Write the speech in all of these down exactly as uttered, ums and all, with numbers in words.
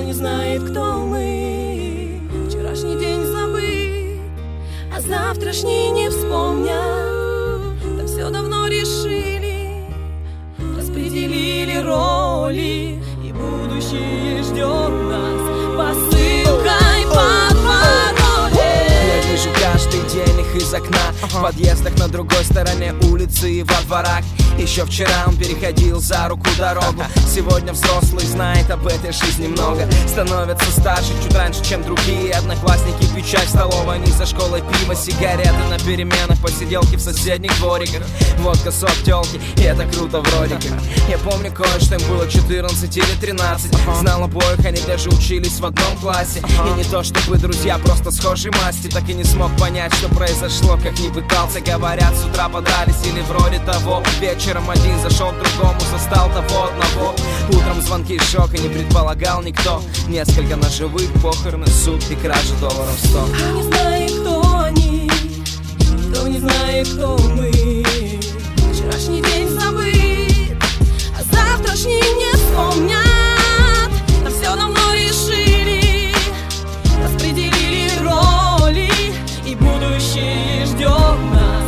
Никто не знает, кто мы. Вчерашний день забыт, а завтрашний не вспомнят. Там все давно решили, распределили роли, и будущее ждет нас посылкой под пароли. Я вижу каждый день их из окна, в подъездах на другой стороне улицы и во дворах. Еще вчера он переходил за руку дорогу. Сегодня взрослый знает об этой жизни много. Становятся старше чуть раньше, чем другие. Одноклассники пьют чай в столовой, они за школой пиво, сигареты на переменах, посиделки в соседних двориках, водка, сок, тёлки, и это круто вроде как. Я помню кое-что, им было четырнадцать или тринадцать. Знал обоих, они даже учились в одном классе. И не то чтобы друзья, просто схожей масти. Так и не смог понять, что произошло, как не пытался. Говорят, с утра подрались или вроде того. Вечером один зашел к другому, застал того одного. Утром звонки, шок, и не предполагал никто. Несколько ножевых, похороны, суд и кража долларов сто. Никто не знает, кто они, никто не знает, кто мы. Вчерашний день забыт, а завтрашний не вспомнят. Там все давно решили, распределили роли, и будущее ждет нас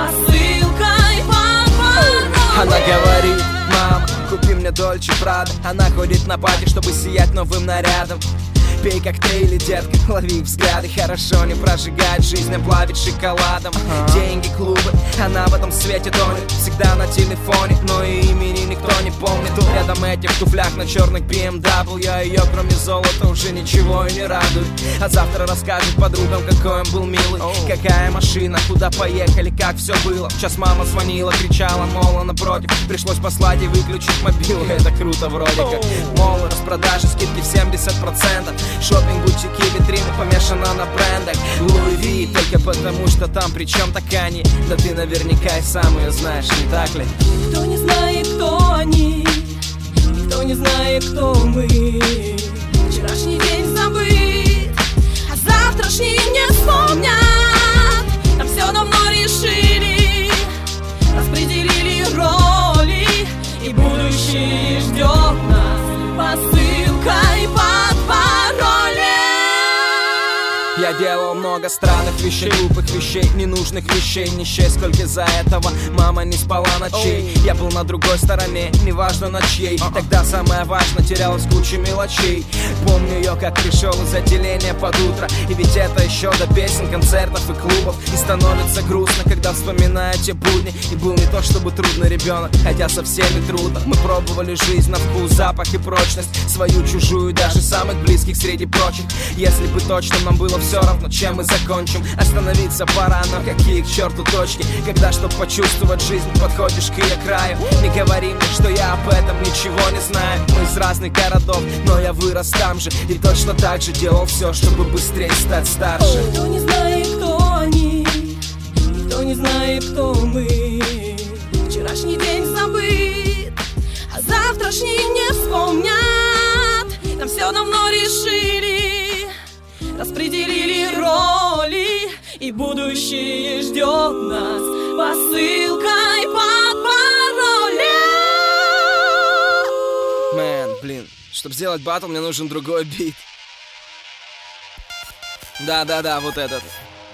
посылкой под пароли. Она говорит: мама, купи мне Дольче Прадо. Она ходит на пати, чтобы сиять новым нарядом. Пей коктейли, детка, лови взгляды. Хорошо не прожигать жизнь, а плавить шоколадом. uh-huh. Деньги, клубы, она в этом свете тонет. Всегда на телефоне, но и имени никто не помнит. Рядом этих туфлях на черных би эм дабл ю, а ее кроме золота уже ничего и не радует. А завтра расскажет подругам, какой он был милый. oh. Какая машина, куда поехали, как все было. Сейчас мама звонила, кричала, мол, она против. Пришлось послать и выключить мобилу. Это круто вроде как. Мол, распродажи, скидки в семьдесят процентов. Шоппинг, бутики, витрины, помешано на брендах. Луи Ви, только потому что там причем так они. Да ты наверняка и сам ее знаешь, не так ли? Никто не знает, кто они, никто не знает, кто мы. Вчерашний день забыт, а завтрашний не вспомнят. Там все давно решили, распределили роли, и будущее ждет нас посылкой под пароли. Я делал много странных вещей, глупых вещей, ненужных вещей, не счесть, сколько из-за этого мама не спала ночей. Я был на другой стороне, неважно на чьей. Тогда самое важное терялось куча мелочей. Помню ее, как пришел из отделения под утро. И ведь это еще до песен, концертов и клубов. И становится грустно, когда вспоминаю те будни. И был не то чтобы трудный ребенок, хотя со всеми трудно. Мы пробовали жизнь на вкус, запах и прочность, свою, чужую, даже самых близких среди прочих. Если бы точно нам было все равно, чем мы закончим. Остановиться пора, но какие к черту точки, когда, чтоб почувствовать жизнь, подходишь к ее краю. Не говори мне, что я об этом ничего не знаю. Мы из разных городов, но я вырос там же, и точно так же делал все, чтобы быстрее стать старше. Никто не знает, кто они, никто не знает, кто мы. Вчерашний день забыт, а завтрашний не вспомнят. Там все давно решили, распределили роли, и будущее ждет нас посылкой под пароли. Мэн, блин, чтобы сделать батл, мне нужен другой бит. Да-да-да, вот этот.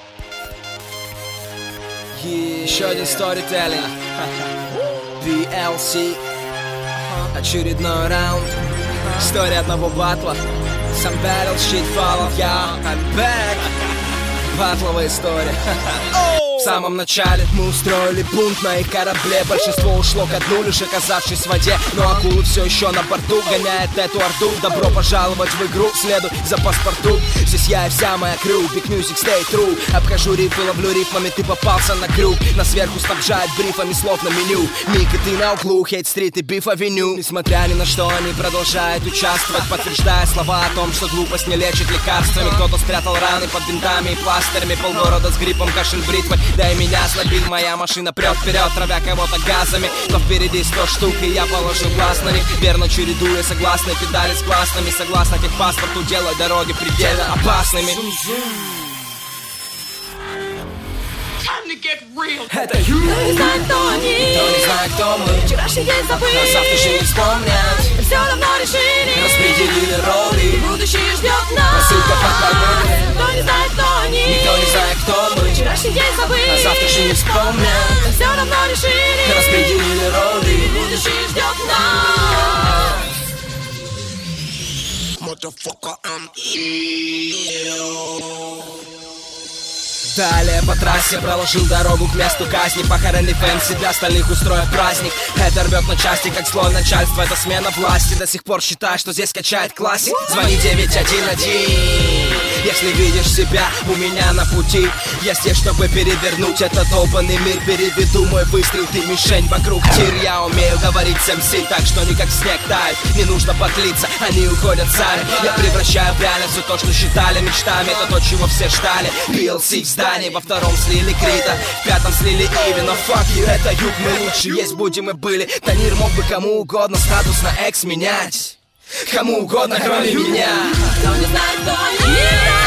Yeah. Еще один сторителлинг. ви эл си. Очередной раунд. История одного батла. Some battle shit followed, yeah, I'm back. Батловая история. В самом начале мы устроили бунт на их корабле. Большинство ушло ко дну, лишь оказавшись в воде. Но акулы все еще на борту, гоняет эту орду. Добро пожаловать в игру, следуй за паспорту. Здесь я и вся моя крю, Big Music, stay true. Обхожу рифы, ловлю рифмами, ты попался на крюк. На сверху снабжает брифами слов на меню. Мик и ты на углу, хейт-стрит и биф-авеню. Несмотря ни на что, они продолжают участвовать, подтверждая слова о том, что глупость не лечит лекарствами. Кто-то спрятал раны под бинтами и пластырями. Полгорода с гриппом, кашель, бритвой. Да и меня слабит, моя машина прет вперед, травя кого-то газами. Но впереди сто штук, и я положу глаз на них. Верно чередуя согласные педали с классными. Согласно техпаспорту, делай дороги предельно опасными. Это ю. Кто не знает, кто они, Кто не знает, кто мы, вчерашний день забыть, а завтра же не вспомнят. все давно решили, Распределили роли, будущее ждет нас. посылка как погода. Кто не знает, кто они, Никто не знает, кто мы, вчерашний день забыть, а завтра же не вспомнят. все давно решили, Распределили роли, будущее ждет нас. Motherfucker, I'm ill. Далее по трассе проложил дорогу к месту казни. Похоронный фэнси для остальных устроив праздник. Это рвет на части, как злое начальство. Это смена власти. До сих пор считаю, что здесь качает классик. Звони девять один один, если видишь себя у меня на пути. Я здесь, чтобы перевернуть этот долбанный мир. Переведу мой выстрел, ты мишень вокруг тир. Я умею говорить с эм си так, что не как снег тает. Не нужно подлиться, они уходят сами. Я превращаю в реальность все то, что считали мечтами. Это то, чего все ждали. пи эл си в здании. Во втором слили Крита, в пятом слили Иви. Но fuck you, это юг, мы лучше есть будем и были. Танир мог бы кому угодно статус на экс менять. Кому угодно, кроме меня. Кто не знает, кто они,